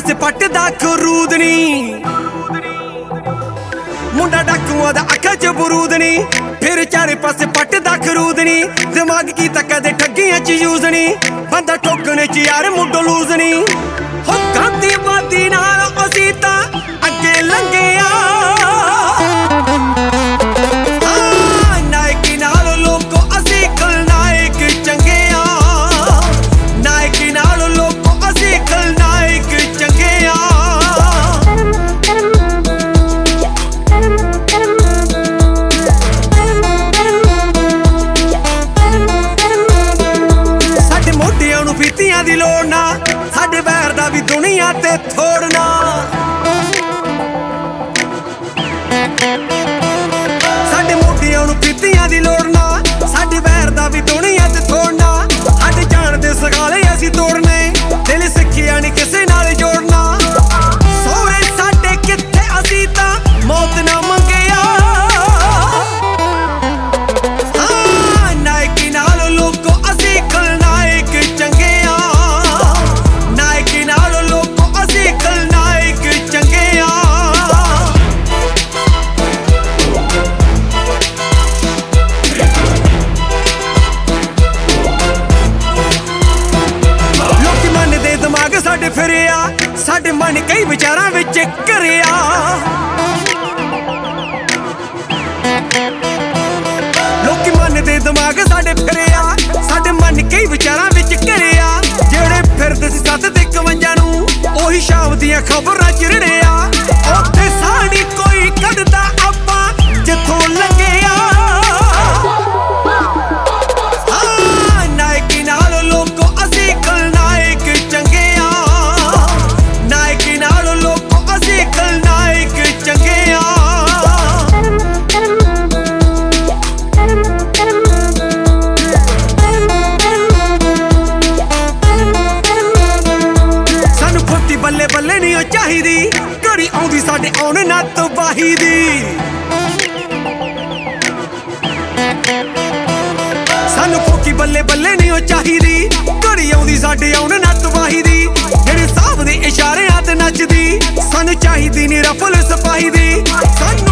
ਪਾਸੇ ਪੱਟਦਾ ਖਰੂਦ ਨੀ, ਮੁੰਡਾ ਡਾਕੂਆਂ ਦਾ ਅੱਖਾਂ 'ਚ ਬਰੂਦ ਨੀ। ਫਿਰ ਚਾਰੇ ਪਾਸੇ ਪੱਟਦਾ ਖਰੂਦ ਨੀ, ਦਿਮਾਗ ਕੀਤਾ ਕਦੇ ਠੱਗੀਆਂ 'ਚ ਯੂਜ਼ ਨੀ। ਬੰਦਾ ਠੋਕਣੇ 'ਚ ਯਾਰ ਮੁੱਢੋਂ ਲੂਜ਼ ਨੀ। ਹੋ ਗਾਂਦੀ ਬਾਦੀ ਨਾਲ ਅਸੀਂ ਤਾਂ ਅੱਗੇ ਲੰਘਿਆ, ਨਾਇਕੀ ਨਾਲ ਲੋਕੋ ਅਸੀਂ ਖਲਨਾਇਕ ਚੰਗੇ ਆ। ਨਾਇਕੀ ਨਾਲ ਲੋਕੋ ਅਸੀਂ ਖਲਨਾਇਕ ਚੰਗੇ ਆ। ਸਾਡੇ ਮੋਢਿਆਂ ਨੂੰ ਫੀਤੀਆਂ ਦੀ ਲੋੜ ਨਾ, ਸਾਡੇ ਵੈਰ ਦਾ ਵੀ ਦੁਨੀਆ ਤੇ ਥੋੜਨਾ। ਸਾਡੇ ਮੋਢਿਆਂ ਨੂੰ ਫੀਤੀਆਂ ਦੀ ਲੋੜ ਨਾ, ਸਾਡੇ ਵੈਰ ਦਾ ਵੀ ਦੁਨੀਆ ਤੇ ਥੋੜਨਾ। ਸਾਡੇ ਜਾਣ ਦੇ ਸਗਾਲੇ ਅਸੀਂ ਤੋੜਨੇ, ਦਿਲ ਸਿੱਖਿਆ ਨੀ ਕਿਸੇ ਨਾਲ ਜੋੜਨਾ। ਸੋਹਰੇ ਸਾਡੇ ਕਿੱਥੇ ਅਸੀਂ ਤਾਂ ਮੌਤ ਨਾ ਮੰਗਿਆ। ਨਾਇਕੀ ਨਾਲ ਲੋਕੋ ਅਸੀਂ ਖਲਨਾਇਕ ਚੰਗੇ ਆ। ਨਾਇਕੀ ਨਾਲ ਲੋਕੋ ਅਸੀਂ ਖਲਨਾਇਕ ਚੰਗੇ ਆ। ਲੋਕੀ ਮਨ ਦੇ ਦਿਮਾਗ ਸਾਡੇ ਫਿਰਿਆ, ਸਾਡੇ ਮਨ ਕਈ ਵਿਚਾਰਾਂ ਵਿੱਚ ਘਿਰਿਆ। ਲੋਕੀ ਮਨ ਦੇ ਦਿਮਾਗ ਸਾਡੇ ਫਿਰਿਆ, ਸਾਡੇ ਮਨ ਕਈ ਵਿਚਾਰਾਂ ਵਿੱਚ ਘਿਰਿਆ। ਜਿਹੜੇ ਫਿਰਦੇ ਸੀ 7 ਤੇ 51 ਨੂੰ, ਉਹੀ ਸ਼ਾਮ ਦੀਆਂ ਖਬਰਾਂ ਚਿਰੜਿਆ। ਉੱਥੇ ਸਾਡੀ ਕੋਈ ਕੱਢਦਾ ਆਪਾਂ ਜਿੱਥੋਂ ਲੰਘਿਆ। ਨਾਇਕੀ ਨਾਲ ਲੋਕੋ ਅਸੀਂ ਖਲਨਾਇਕ ਚੰਗੇ ਆ। ਨਾਇਕੀ ਨਾਲ ਲੋਕੋ ਅਸੀਂ ਖਲਨਾਇਕ ਚੰਗੇ ਆ। ਸਾਨੂੰ ਖੋਤੀ ਬੱਲੇ ਬੱਲੇ ਨਹੀਂ ਉਹ ਚਾਹੀਦੀ, ਘੜੀ ਆਉਂਦੀ ਸਾਡੇ ਆਉਣ ਨਾ ਤਬਾਹੀ ਦੀ। ਸਾਨੂੰ ਖੋਕੀ ਬੱਲੇ ਬੱਲੇ ਨਹੀਂ ਉਹ ਚਾਹੀਦੀ, ਘੜੀ ਆਉਂਦੀ ਸਾਡੇ ਆਉਣ ਨਾ ਤਬਾਹੀ ਦੀ। ਜਿਹੜੇ ਸਾਹਬ ਦੇ ਇਸ਼ਾਰਿਆਂ ਤੇ ਨੱਚਦੀ, ਸਾਨੂੰ ਚਾਹੀਦੀ ਨੀ ਰਫਲ ਸਿਪਾਹੀ ਦੀ। ਸਾਨੂੰ